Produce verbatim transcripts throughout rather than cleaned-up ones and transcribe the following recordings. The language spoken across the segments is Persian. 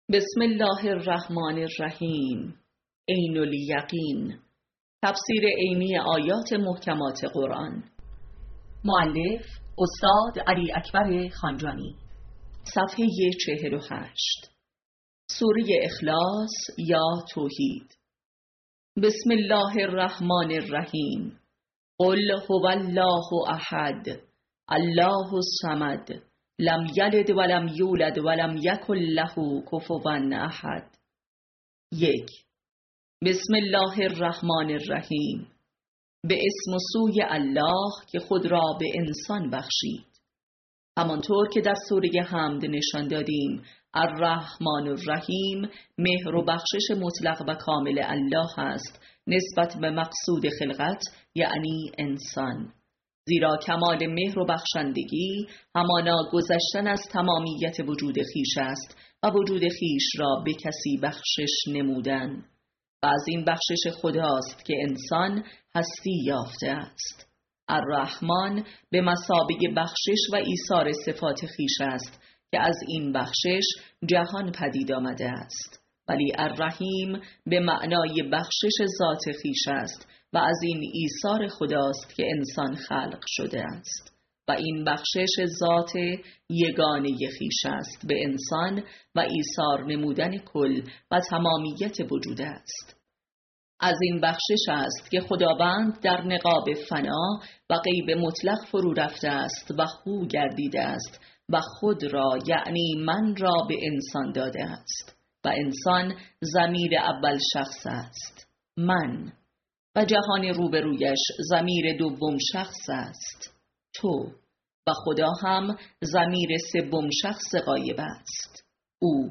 بسم الله الرحمن الرحیم. عین الیقین. تفسیر عینی آیات محکمات قرآن. مؤلف استاد علی اکبر خانجانی. صفحه چهل و هشت. سوره اخلاص یا توحید. بسم الله الرحمن الرحیم. قل هو الله احد الله الصمد لم یلد ولم یولد ولم یکن له کفوا احد. یک. بسم الله الرحمن الرحیم. به اسم و سوی الله که خود را به انسان بخشید. همانطور که در سوره حمد نشان دادیم، الرحمن الرحیم مهر و بخشش مطلق و کامل الله است نسبت به مقصود خلقت، یعنی انسان. زیرا کمال مهر و بخشندگی همانا گذشتن از تمامیت وجود خیش است و وجود خیش را به کسی بخشش نمودن، و از این بخشش خداست که انسان هستی یافته است. الرحمن به مثابه بخشش و ایثار صفات خیش است که از این بخشش جهان پدید آمده است، ولی الرحیم به معنای بخشش ذات خیش است و از این ایثار خداست که انسان خلق شده است، و این بخشش ذات یگانه خیش است به انسان و ایثار نمودن کل و تمامیت وجود است. از این بخشش است که خداوند در نقاب فنا و غیب مطلق فرو رفته است و خو گردیده است و خود را، یعنی من را، به انسان داده است و انسان ضمیر اول شخص است، من، و جهان روبرویش ضمیر دوم شخص است، تو، و خدا هم ضمیر سوم شخص غایب است، او.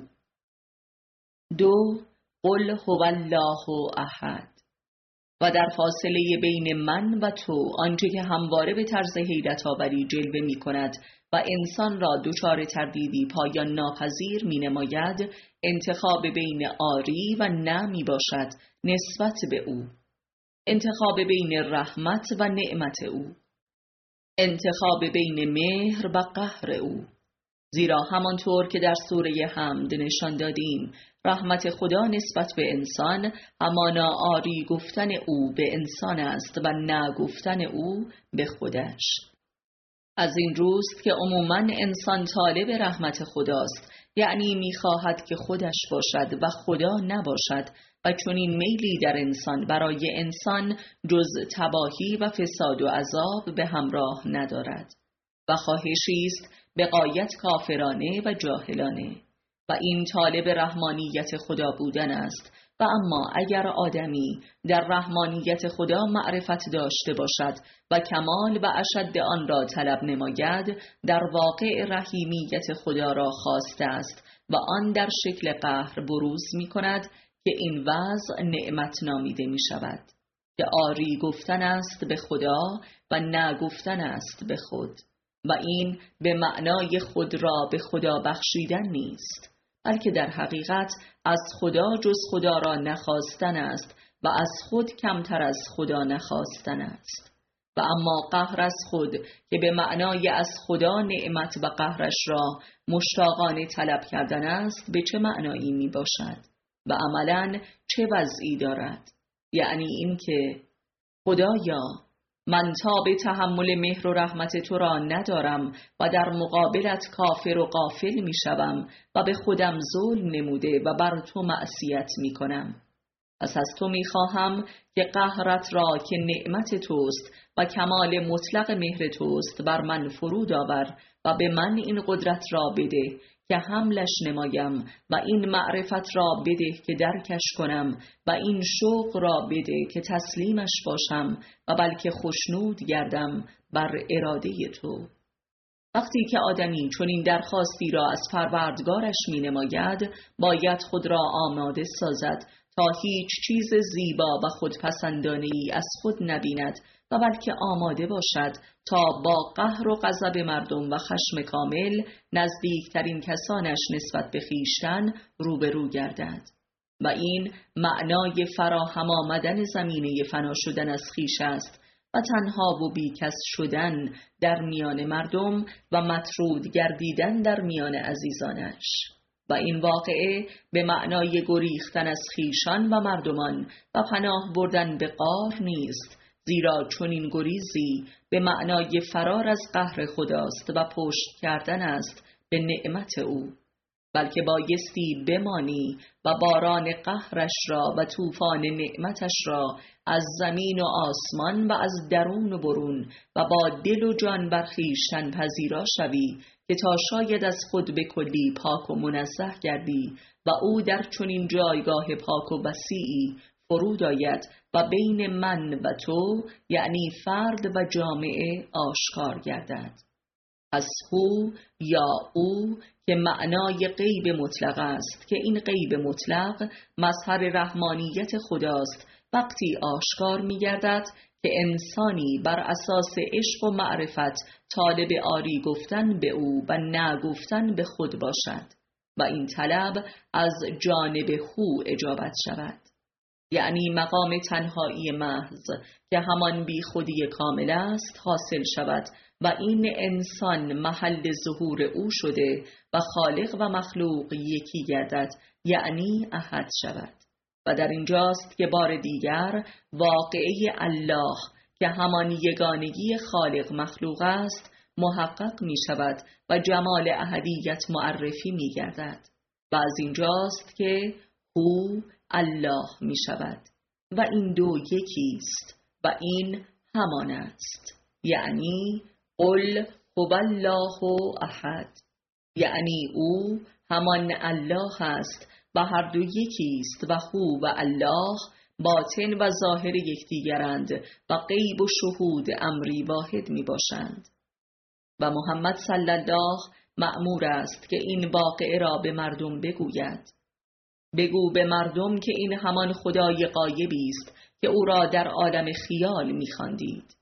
دو. قل هو الله احد. و در فاصله بین من و تو آنچه که همواره به طرز حیرت آوری جلوه می کند و انسان را دچار تردیدی پایان ناپذیر می نماید، انتخاب بین آری و نه می باشد نسبت به او، انتخاب بین رحمت و نعمت او، انتخاب بین مهر و قهر او. زیرا همانطور که در سوره حمد نشان دادیم، رحمت خدا نسبت به انسان همانا آری گفتن او به انسان است و نه گفتن او به خودش. از این روست که عموماً انسان طالب رحمت خداست، یعنی میخواهد که خودش باشد و خدا نباشد، و چون این میلی در انسان برای انسان جز تباهی و فساد و عذاب به همراه ندارد و خواهشی است به غایت کافرانه و جاهلانه، و این طالب رحمانیت خدا بودن است. و اما اگر آدمی در رحمانیت خدا معرفت داشته باشد و کمال و اشد آن را طلب نماید، در واقع رحیمیت خدا را خواسته است و آن در شکل قهر بروز می کند که این وضع نعمت نامیده می شود، که آری گفتن است به خدا و نه گفتن است به خود، و این به معنای خود را به خدا بخشیدن نیست، بلکه در حقیقت از خدا جز خدا را نخواستن است و از خود کمتر از خدا نخواستن است. و اما قهر از خود که به معنای از خدا نعمت و قهرش را مشتاقانه طلب کردن است، به چه معنایی می باشد و عملاً چه وضعی دارد؟ یعنی این که خدایا، من تاب تحمل مهر و رحمت تو را ندارم و در مقابلت کافر و غافل می شوم و به خودم ظلم نموده و بر تو معصیت می کنم. پس از تو می خواهم که قهرت را که نعمت توست و کمال مطلق مهر توست بر من فرود آور و به من این قدرت را بده که حملش نمایم و این معرفت را بده که درکش کنم و این شوق را بده که تسلیمش باشم و بلکه خشنود گردم بر اراده تو. وقتی که آدمی چون این درخواستی را از پروردگارش می نماید، باید خود را آماده سازد تا هیچ چیز زیبا و خودپسندانه‌ای از خود نبیند و بلکه آماده باشد تا با قهر و غضب مردم و خشم کامل نزدیکترین کسانش نسبت به خویشتن روبرو گردد. و این معنای فراهم آمدن زمینه فنا شدن از خویش است و تنها و بیکس شدن در میان مردم و مطرود گردیدن در میان عزیزانش. و این واقعه به معنای گریختن از خویشان و مردمان و پناه بردن به غار نیست، زیرا چنین گریزی به معنای فرار از قهر خداست و پشت کردن است به نعمت او، بلکه بایستی بمانی و باران قهرش را و طوفان نعمتش را از زمین و آسمان و از درون و برون و با دل و جان بر خویشتن پذیرا شوی که تا شاید از خود به کلی پاک و منزه گردی و او در چنین جایگاه پاک و وسیعی فرود آید و بین من و تو، یعنی فرد و جامعه، آشکار گردد. پس هو یا او که معنای غیب مطلق است، که این غیب مطلق مظهر رحمانیت خداست، وقتی آشکار می گردد که انسانی بر اساس عشق و معرفت طالب آری گفتن به او و نه گفتن به خود باشد و این طلب از جانب هو اجابت شود، یعنی مقام تنهایی محض که همان بی خودی کامل است حاصل شود و این انسان محل ظهور او شده و خالق و مخلوق یکی گردد، یعنی احد شود. و در اینجاست که بار دیگر واقعه الله که همان یگانگی خالق مخلوق است محقق می شود و جمال احدیت معرفی می گردد و از اینجاست که هو الله می شود و این دو یکیست و این همان است، یعنی قل هو الله احد، یعنی او همان الله است و هر دو یکیست و هو و الله باطن و ظاهر یکدیگرند و غیب و شهود امری واحد می باشند و محمد صلی الله مأمور است که این واقعه را به مردم بگوید. بگو به مردم که این همان خدای غایبی است که او را در عالم خیال می خواندید.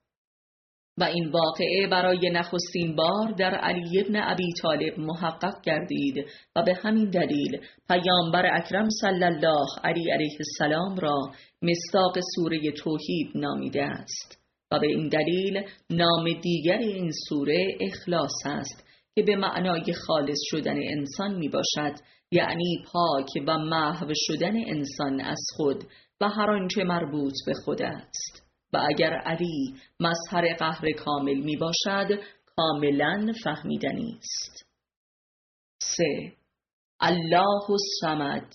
و این واقعه برای نخستین بار در علی ابن ابی طالب محقق گردید و به همین دلیل پیامبر اکرم صلی الله علیه علیه السلام را مصداق سوره توحید نامیده است و به این دلیل نام دیگر این سوره اخلاص است که به معنای خالص شدن انسان می باشد، یعنی پاک و محو شدن انسان از خود و هر آنچه مربوط به خود است. و اگر علی مظهر قهر کامل می باشد کاملا فهمیدنی است. سه. الله الصمد،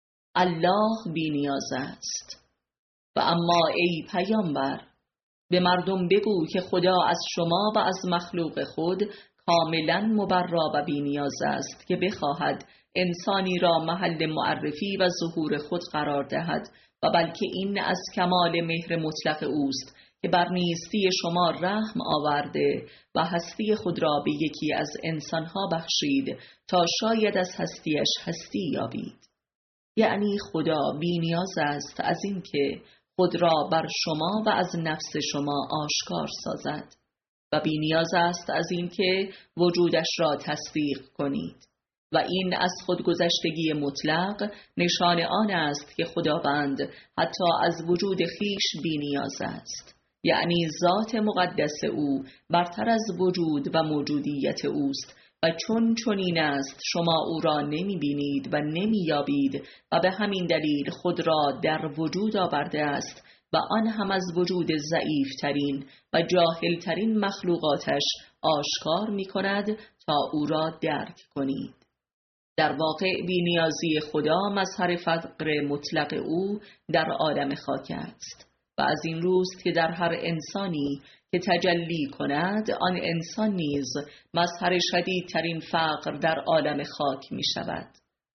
الله بی نیاز است. و اما ای پیامبر به مردم بگو که خدا از شما و از مخلوق خود کاملا مبرا و بی نیاز است که بخواهد انسانی را محل معرفی و ظهور خود قرار دهد و بلکه این از کمال مهر مطلق اوست که بر نیستی شما رحم آورده و هستی خود را به یکی از انسانها بخشید تا شاید از هستیش هستی یابید. یعنی خدا بی نیاز است از این که خود را بر شما و از نفس شما آشکار سازد و بی نیاز است از این که وجودش را تصدیق کنید و این از خودگذشتگی مطلق نشان آن است که خداوند حتی از وجود خیش بی نیاز است، یعنی ذات مقدس او برتر از وجود و موجودیت اوست و چون چنین است شما او را نمی بینید و نمی یابید و به همین دلیل خود را در وجود آورده است و آن هم از وجود ضعیف ترین و جاهل ترین مخلوقاتش آشکار می کند تا او را درک کنید. در واقع بی‌نیازی خدا مظهر فقر مطلق او در عالم خاک است و از این روست که در هر انسانی که تجلی کند آن انسان نیز مظهر شدیدترین فقر در عالم خاک می شود.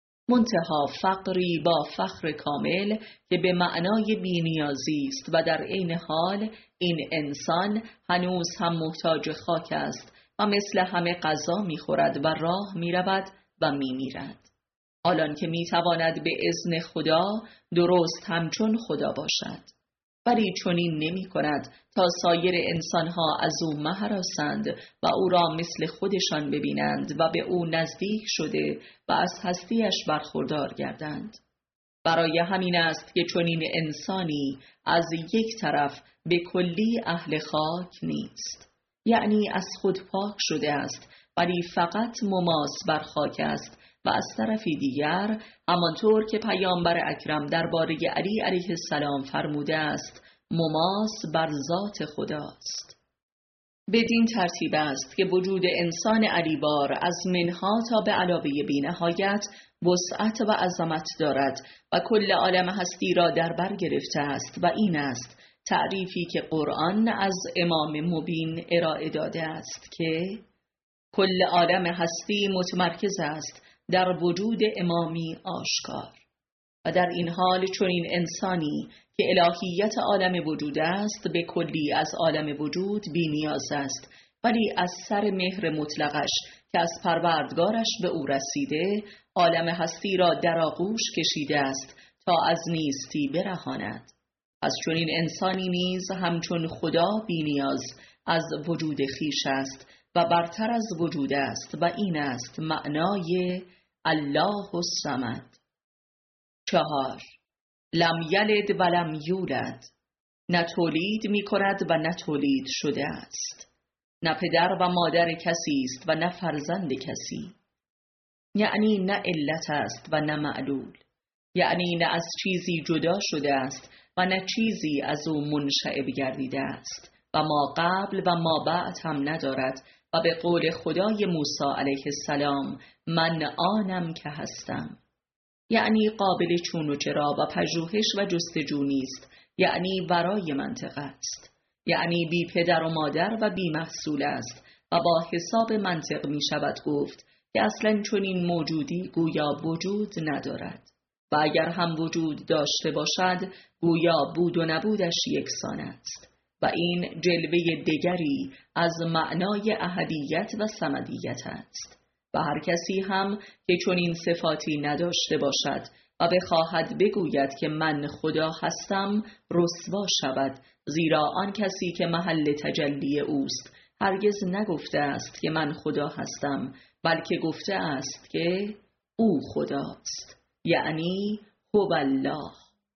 منتها فقری با فخر کامل که به معنای بی‌نیازی است و در عین حال این انسان هنوز هم محتاج خاک است و مثل همه غذا می خورد و راه می رود و می میرد، حالان که می تواند به اذن خدا درست همچون خدا باشد، ولی چنین نمی کند تا سایر انسانها از او مهراسند و او را مثل خودشان ببینند و به او نزدیک شده و از هستیش برخوردار گردند. برای همین است که چنین انسانی از یک طرف به کلی اهل خاک نیست، یعنی از خود پاک شده است ولی فقط مماس بر خاک است و از طرفی دیگر همانطور که پیامبر اکرم درباره علی علیه السلام فرموده است مماس بر ذات خداست. بدین ترتیب است که وجود انسان علیوار از منها تا به علاوه بی‌نهایت وسعت و عظمت دارد و کل عالم هستی را در بر گرفته است و این است تعریفی که قرآن از امام مبین ارائه داده است که کل عالم هستی متمرکز است در وجود امامی آشکار و در این حال چنین انسانی که الهیت عالم وجود است به کلی از عالم وجود بی نیاز است، ولی از سر مهر مطلقش که از پروردگارش به او رسیده عالم هستی را در آغوش کشیده است تا از نیستی برهاند. از چنین انسانی نیز همچون خدا بی نیاز از وجود خیش است و برتر از وجود است و این است معنای الله الصمد. چهار، لم یلد و لم یولد، نه تولید می کند و نه تولید شده است، نه پدر و مادر کسی است و نه فرزند کسی، یعنی نه علت است و نه معلول، یعنی نه از چیزی جدا شده است و نه چیزی از او منشأ گردیده است و ما قبل و ما بعد هم ندارد و به قول خدای موسی علیه السلام من آنم که هستم، یعنی قابل چون و چرا و پژوهش و جستجو نیست، یعنی ورای منطق است، یعنی بی پدر و مادر و بی محصول است و با حساب منطق می شود گفت که اصلا چنین موجودی گویا وجود ندارد و اگر هم وجود داشته باشد گویا بود و نبودش یکسان است و این جلوه دیگری از معنای احدیت و صمدیت است. و هر کسی هم که چنین صفاتی نداشته باشد و بخواهد بگوید که من خدا هستم رسوا شود، زیرا آن کسی که محل تجلی اوست هرگز نگفته است که من خدا هستم، بلکه گفته است که او خداست، یعنی هو الله.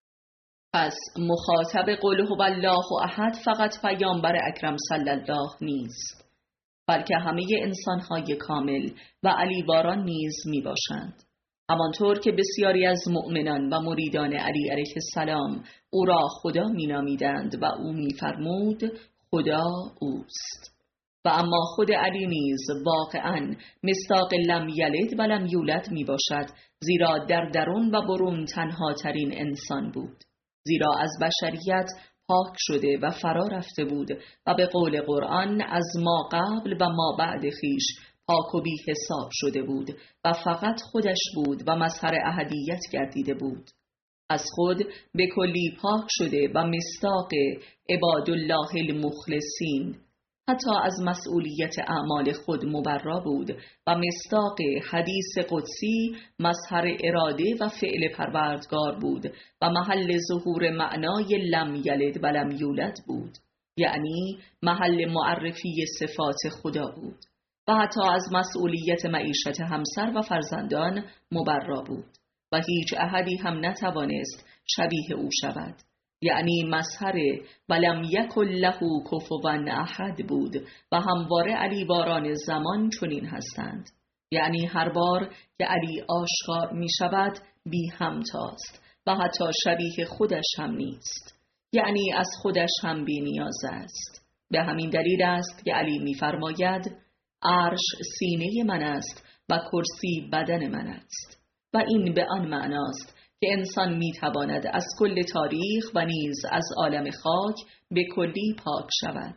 پس مخاطب قل هو الله احد فقط پیامبر اکرم صلی الله نیست، بلکه همه انسان‌های کامل و علیواران نیز می باشند، همانطور که بسیاری از مؤمنان و مریدان علی علیه السلام او را خدا می نامیدند و او می فرمود خدا اوست. و اما خود علی نیز واقعاً مصداق لم یلد و لم یولد می باشد، زیرا در درون و برون تنها ترین انسان بود، زیرا از بشریت پاک شده و فرا رفته بود و به قول قرآن از ما قبل و ما بعد خیش پاک و بی حساب شده بود و فقط خودش بود و مظهر احدیت گردیده بود. از خود به کلی پاک شده و مصداق عبادالله المخلصین، حتی از مسئولیت اعمال خود مبرا بود و مصداق حدیث قدسی مظهر اراده و فعل پروردگار بود و محل ظهور معنای لم یلد و لم یولد بود، یعنی محل معرفی صفات خدا بود و حتی از مسئولیت معیشت همسر و فرزندان مبرا بود و هیچ احدی هم نتوانست شبیه او شود، یعنی مظهر ولم یکن له کفوا احد بود و همواره علیواران زمان چنین هستند، یعنی هر بار که علی آشکار می شود بی همتاست و حتی شبیه خودش هم نیست، یعنی از خودش هم بی نیاز است. به همین دلیل است که علی می فرماید عرش سینه من است و کرسی بدن من است و این به آن معناست که انسان می تواند از کل تاریخ و نیز از عالم خاک به کلی پاک شود،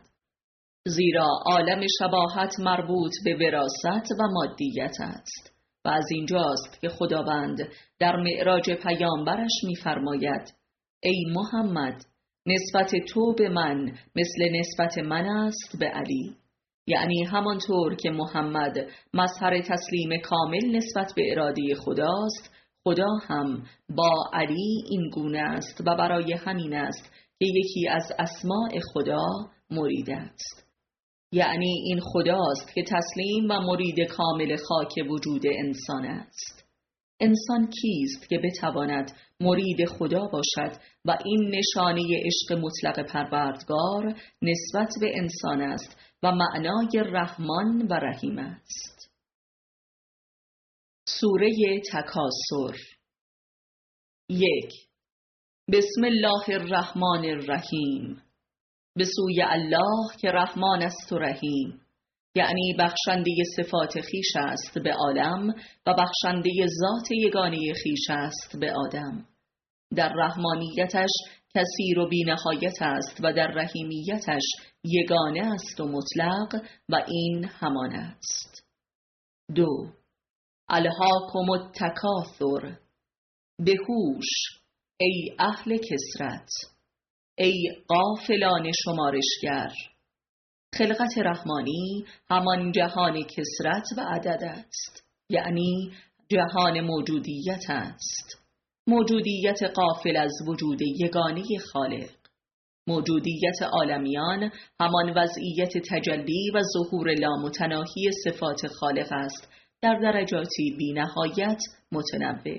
زیرا عالم شباهت مربوط به وراثت و مادیت است و از اینجاست که خداوند در معراج پیامبرش می فرماید ای محمد نسبت تو به من مثل نسبت من است به علی، یعنی همانطور که محمد مظهر تسلیم کامل نسبت به اراده خداست، خدا هم با علی این گونه است و برای همین است که یکی از اسماء خدا مرید است، یعنی این خداست که تسلیم و مرید کامل خاک وجود انسان است. انسان کیست که بتواند مرید خدا باشد و این نشانه عشق مطلق پروردگار نسبت به انسان است و معنای رحمان و رحیم است. سوره تکاثر. یک. بسم الله الرحمن الرحیم. به سوی الله که رحمان است و رحیم، یعنی بخشنده صفات خیش است به عالم و بخشنده ذات یگانه خیش است به آدم. در رحمانیتش کثیر و بی‌نهایت است و در رحیمیتش یگانه است و مطلق و این همان است. دو. الهاکم التکاثر. بهوش ای اهل کثرت، ای غافلان شمارشگر. خلقت رحمانی همان جهان کثرت و عدد است، یعنی جهان موجودیت است. موجودیت غافل از وجود یگانه خالق. موجودیت عالمیان همان وضعیت تجلی و ظهور لامتناهی صفات خالق است در درجاتی بی نهایت متنوع.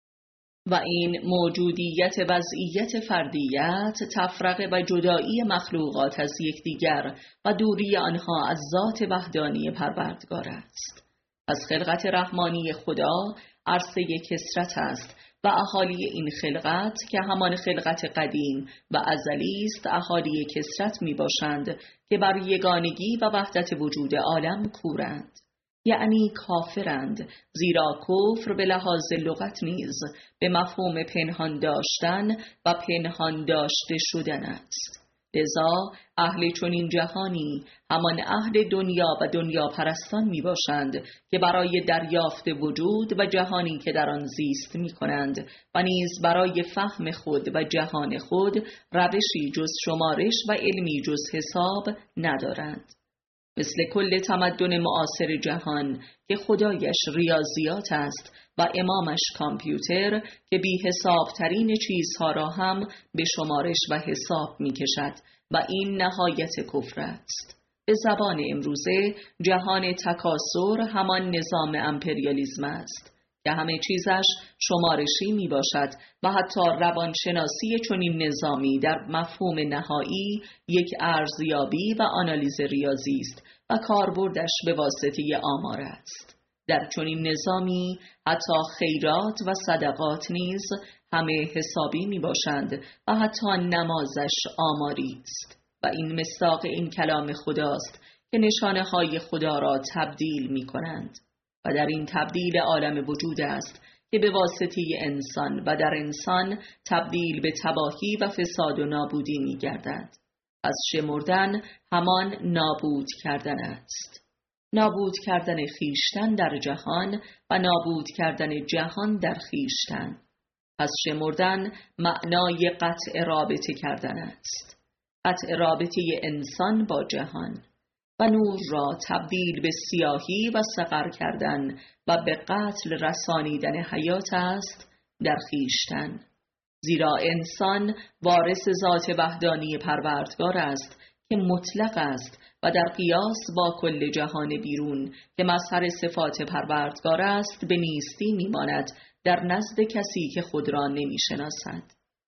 و این موجودیت وضعیت فردیت، تفرقه و جدایی مخلوقات از یکدیگر و دوری آنها از ذات وحدانی پروردگار است. از خلقت رحمانی خدا عرصه کثرت است و اهالی این خلقت که همان خلقت قدیم و ازلی است اهالی کثرت می باشند که بر یگانگی و وحدت وجود عالم کورند، یعنی کافرند، زیرا کفر به لحاظ لغت نیز به مفهوم پنهان داشتن و پنهان داشته شدن است. لذا اهل چنین جهانی همان اهل دنیا و دنیا پرستان می باشند که برای دریافت وجود و جهانی که در آن زیست می کنند و نیز برای فهم خود و جهان خود روشی جز شمارش و علمی جز حساب ندارند. مثل کل تمدن معاصر جهان که خدایش ریاضیات است و امامش کامپیوتر که بی حساب ترین چیزها را هم به شمارش و حساب می کشد و این نهایت کفر است. به زبان امروزه جهان تکاثر همان نظام امپریالیسم است که همه چیزش شمارشی می باشد و حتی روانشناسی چنین نظامی در مفهوم نهایی یک ارزیابی و آنالیز ریاضی است و کاربردش به واسطه آمار است. در چنین نظامی حتی خیرات و صدقات نیز همه حسابی می باشند و حتی نمازش آماری است و این مصداق این کلام خداست که نشانه های خدا را تبدیل می کنند و در این تبدیل عالم وجود است که به واسطه انسان و در انسان تبدیل به تباهی و فساد و نابودی می گردد. از شمردن همان نابود کردن است. نابود کردن خیشتن در جهان و نابود کردن جهان در خیشتن. از شمردن معنای قطع رابطه کردن است. قطع رابطه انسان با جهان و نور را تبدیل به سیاهی و سقر کردن و به قتل رسانیدن حیات است در خیشتن. زیرا انسان وارث ذات وحدانی پروردگار است که مطلق است و در قیاس با کل جهان بیرون که مظهر صفات پروردگار است به نیستی میماند در نزد کسی که خود را نمیشناسد،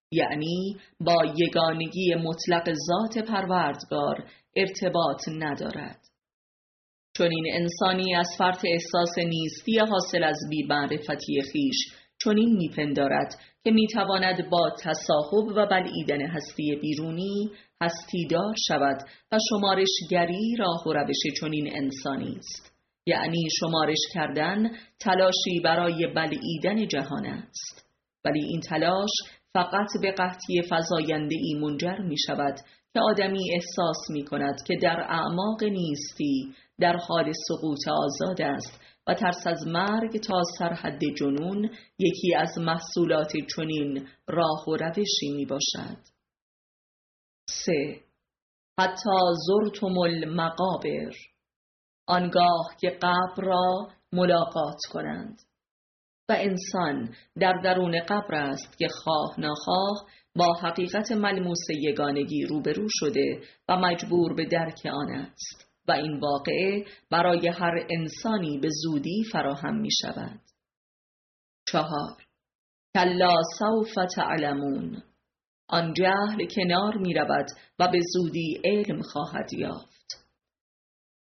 یعنی با یگانگی مطلق ذات پروردگار ارتباط ندارد. چون این انسانی از فرط احساس نیستی حاصل از بی معرفتی خیش چنین میپندارد که میتواند با تصاحب و بلعیدن هستی بیرونی هستیدار شود و شمارشگری راه و روش چنین انسانی است، یعنی شمارش کردن تلاشی برای بلعیدن جهان است. ولی این تلاش فقط به قحطی فزاینده ای منجر می شود که آدمی احساس می کند که در اعماق نیستی در حال سقوط آزاد است و ترس از مرگ تا سرحد جنون یکی از محصولات چنین راه و روشی می باشد. سه. حتی زرتم المقابر. آنگاه که قبر را ملاقات کنند. و انسان در درون قبر است که خواه ناخواه با حقیقت ملموس یگانگی روبرو شده و مجبور به درک آن است و این واقعه برای هر انسانی به زودی فراهم می شود. چهار. کلا سوف تعلمون. آن جهل کنار می رود و به زودی علم خواهد یافت.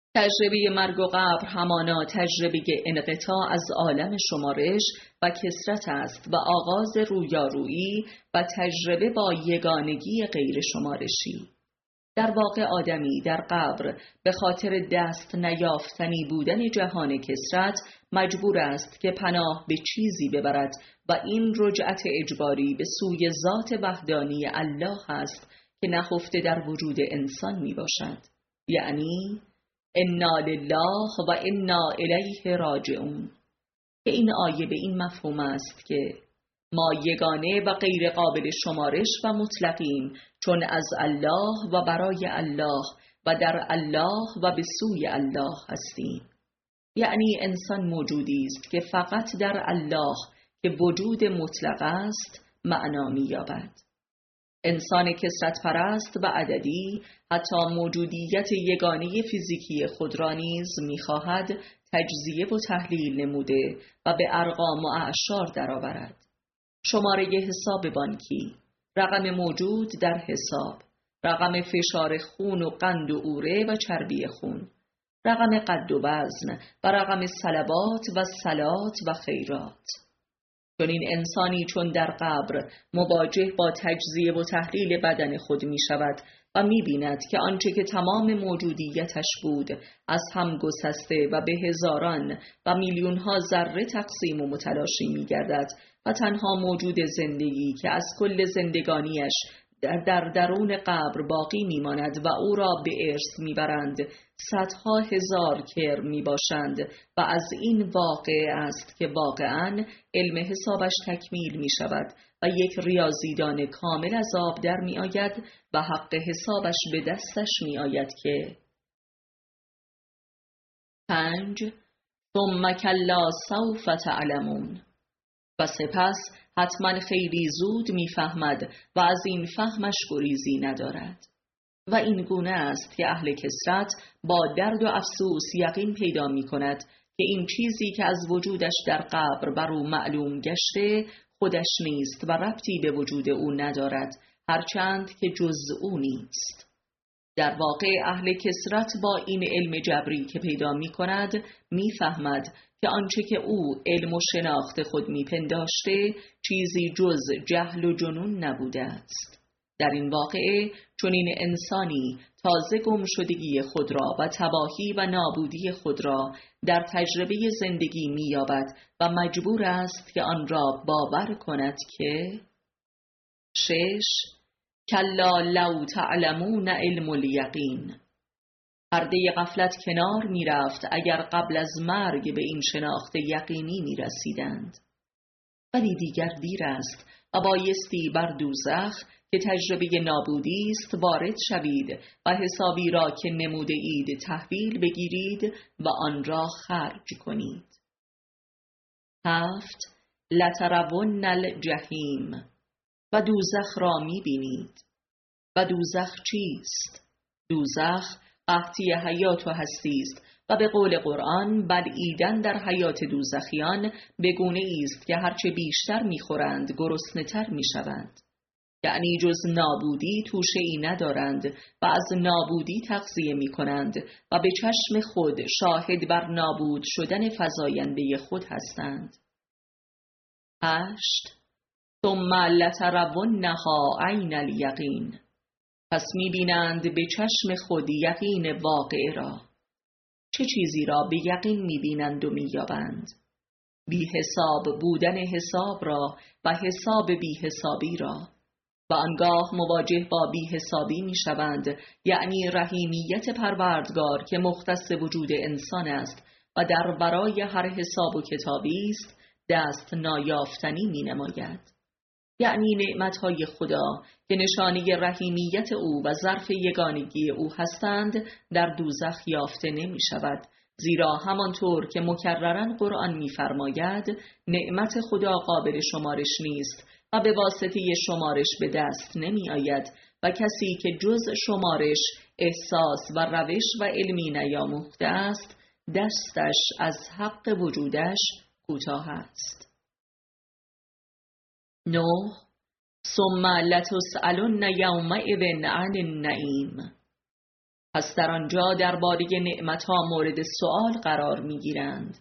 تجربه مرگ و قبر همانا تجربه انقطاع از عالم شمارش و کثرت است و آغاز رویارویی و تجربه با یگانگی غیر شمارشی. در واقع آدمی در قبر به خاطر دست نیافتنی بودن جهان کثرت مجبور است که پناه به چیزی ببرد و این رجعت اجباری به سوی ذات وحدانی الله است که نهفته در وجود انسان می باشد. یعنی انا لله و انا الیه راجعون، که این آیه به این مفهوم است که ما یگانه و غیر قابل شمارش و مطلقیم، چون از الله و برای الله و در الله و به سوی الله هستیم. یعنی انسان موجودی است که فقط در الله که وجود مطلق است معنا می‌یابد. انسان کثرت پرست و عددی حتی موجودیت یگانه فیزیکی خود را نیز می‌خواهد تجزیه و تحلیل نموده و به ارقام و اعشار درآورد. شماره حساب بانکی، رقم موجود در حساب، رقم فشار خون و قند و اوره و چربی خون، رقم قد و وزن و رقم صلوات و صلات و خیرات. چون این انسانی چون در قبر مواجه با تجزیه و تحلیل بدن خود می شود و می بیند که آنچه که تمام موجودیتش بود از هم گسسته و به هزاران و میلیون ها ذره تقسیم و متلاشی می گردد و تنها موجود زندگی که از کل زندگانیش در, در درون قبر باقی می ماند و او را به ارث می برند صدها هزار کرم می باشند و از این واقع است که واقعاً علم حسابش تکمیل می شود و یک ریاضیدان کامل از آب در می آید و حق حسابش به دستش می آید که پنج ثم کلا سوف تعلمون، و سپس حتما خیلی زود میفهمد و از این فهمش گریزی ندارد. و این گونه است که اهل کثرت با درد و افسوس یقین پیدا می کند که این چیزی که از وجودش در قبر بر او معلوم گشته خودش نیست و ربطی به وجود او ندارد، هرچند که جز او نیست. در واقع اهل کثرت با این علم جبری که پیدا می کند می فهمد که آنچه که او علم و شناخت خود می پنداشته چیزی جز جهل و جنون نبوده است. در این واقعه چون این انسانی تازه گم شدگی خود را و تباهی و نابودی خود را در تجربه زندگی می یابد و مجبور است که آن را باور کند که شش کلا لو تعلمون علم الیقین، پرده غفلت کنار می رفت اگر قبل از مرگ به این شناخت یقینی می رسیدند. ولی دیگر دیر است و بایستی بر دوزخ که تجربه نابودی است وارد شوید و حسابی را که نموده اید تحویل بگیرید و آن را خرج کنید. هفت لترون الجحیم، و دوزخ را می بینید. و دوزخ چیست؟ دوزخ قحطی حیات و هستی است و به قول قرآن بلعیدن در حیات دوزخیان به گونه است که هرچه بیشتر میخورند گرسنه تر میشوند. یعنی جز نابودی توشه ای ندارند و از نابودی تغذیه می کنند و به چشم خود شاهد بر نابود شدن فزاینده خود هستند. هشت ثم لترونها عین الیقین، پس می بینند به چشم خود یقین واقع را. چه چیزی را به یقین می بینند و می یابند؟ بی حساب بودن حساب را و حساب بی حسابی را. و آنگاه مواجه با بی حسابی می شوند، یعنی رحیمیت پروردگار که مختص وجود انسان است و در برای هر حساب و کتابی است دست نایافتنی می نماید. یعنی نعمتهای خدا که نشانه رحیمیت او و ظرف یگانگی او هستند در دوزخ یافته نمی شود، زیرا همانطور که مکررن قرآن می فرماید نعمت خدا قابل شمارش نیست و به واسطه شمارش به دست نمی آید و کسی که جز شمارش احساس و روش و علمی نیاموخته است دستش از حق وجودش کوتاه است. نه ثم لتسألن یومئذ عن النعیم، پس در آنجا درباره نعمت‌ها مورد سؤال قرار می‌گیرند.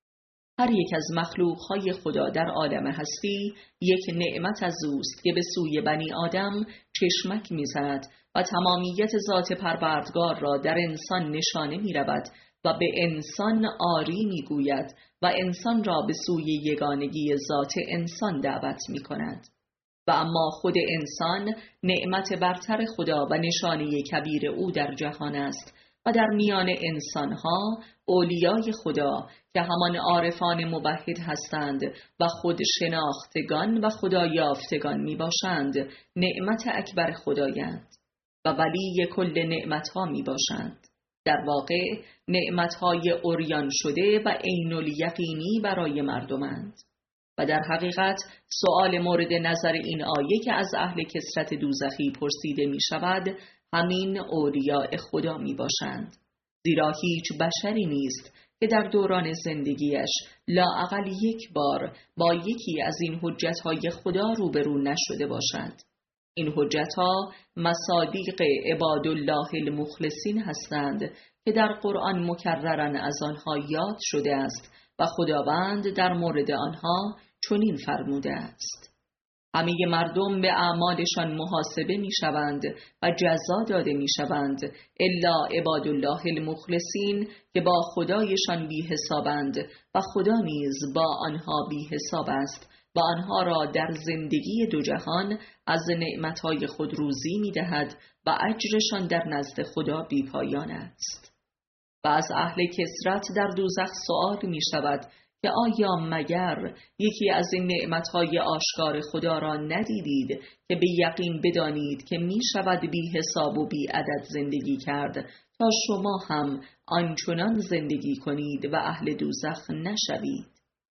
هر یک از مخلوق‌های خدا در عالم هستی یک نعمت از اوست که به سوی بنی آدم چشمک می‌زند و تمامیت ذات پروردگار را در انسان نشانه می‌رود و به انسان آری می‌گوید و انسان را به سوی یگانگی ذات انسان دعوت می‌کند. و اما خود انسان نعمت برتر خدا و نشانه کبیر او در جهان است و در میان انسانها اولیای خدا که همان عارفان موحد هستند و خود شناختگان و خدا یافتگان می باشند نعمت اکبر خدایند و ولی کل نعمتها می باشند. در واقع نعمتهای عریان شده و عین الیقینی برای مردمند. و در حقیقت سؤال مورد نظر این آیه که از اهل کثرت دوزخی پرسیده می شود همین اولیاء خدا می باشند، زیرا هیچ بشری نیست که در دوران زندگیش لااقل یک بار با یکی از این حجتهای خدا روبرو نشده باشد. این حجتها مصادیق عبادالله المخلصین هستند که در قرآن مکررن از آنها یاد شده است و خداوند در مورد آنها چنین فرموده است: همه مردم به اعمالشان محاسبه می شوند و جزا داده می شوند الا عبادالله المخلصین که با خدایشان بی حسابند و خدا نیز با آنها بی حساب است و آنها را در زندگی دو جهان از نعمتهای خود روزی می دهد و اجرشان در نزد خدا بی پایان است. و از اهل کثرت در دوزخ سؤال می شود که آیا مگر یکی از این نعمتهای آشکار خدا را ندیدید که به یقین بدانید که می شود بی حساب و بی عدد زندگی کرد تا شما هم آنچنان زندگی کنید و اهل دوزخ نشوید؟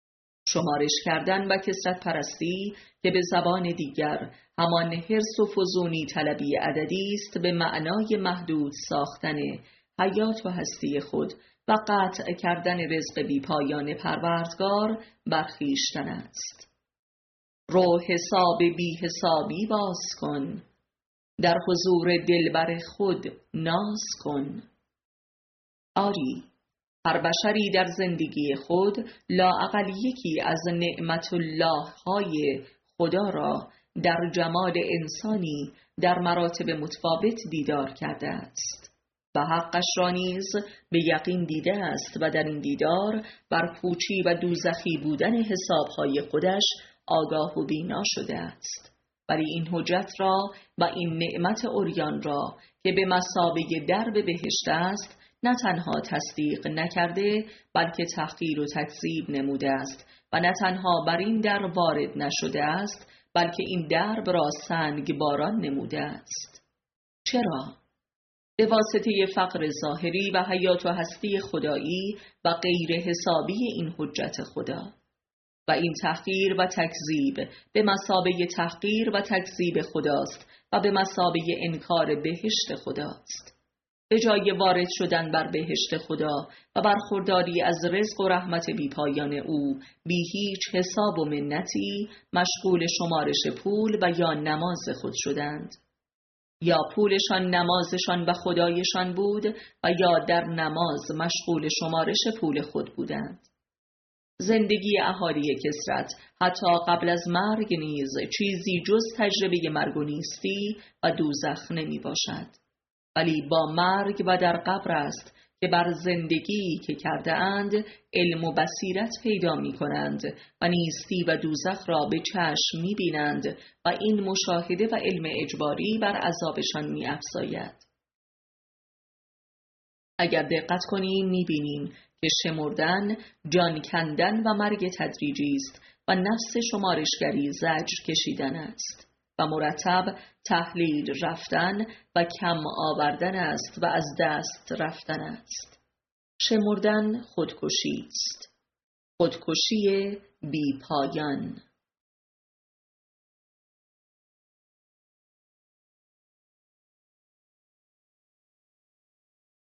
شمارش کردن و کثرت پرستی که به زبان دیگر همان حرص و فزونی طلبی عددی است به معنای محدود ساختن حیات و هستی خود و قطع کردن رزق بی پایان پروردگار برخیشتن است. رو حساب بی حسابی باز کن، در حضور دلبر خود ناز کن. آری، هر بشری در زندگی خود لااقل یکی از نعمت الله های خدا را در جمال انسانی در مراتب متفاوت دیدار کرده است و حقش را نیز به یقین دیده است و در این دیدار بر پوچی و دوزخی بودن حسابهای خودش آگاه و بینا شده است. ولی این حجت را و این نعمت عریان را که به مثابه درب بهشت است نه تنها تصدیق نکرده بلکه تحقیر و تکذیب نموده است و نه تنها بر این در وارد نشده است بلکه این درب را سنگ باران نموده است. چرا؟ به واسطه فقر ظاهری و حیات و هستی خدایی و غیر حسابی این حجت خدا. و این تحقیر و تکذیب به مثابه تحقیر و تکذیب خداست و به مثابه انکار بهشت خداست. به جای وارد شدن بر بهشت خدا و برخورداری از رزق و رحمت بی پایان او بی هیچ حساب و منتی مشغول شمارش پول و یا نماز خود شدند. یا پولشان نمازشان و خدایشان بود و یا در نماز مشغول شمارش پول خود بودند. زندگی اهالی کثرت حتی قبل از مرگ نیز چیزی جز تجربه مرگ و نیستی و دوزخ نمی باشد، ولی با مرگ و در قبر است که بر زندگی که کرده اند علم و بصیرت پیدا می کنند و نیستی و دوزخ را به چشم می بینند و این مشاهده و علم اجباری بر عذابشان می افزاید. اگر دقت کنیم می بینیم که شمردن جان کندن و مرگ تدریجی است و نفس شمارشگری زجر کشیدن است و مرتب تحلیل رفتن و کم آوردن است و از دست رفتن است. شمردن خودکشی است، خودکشی بی پایان.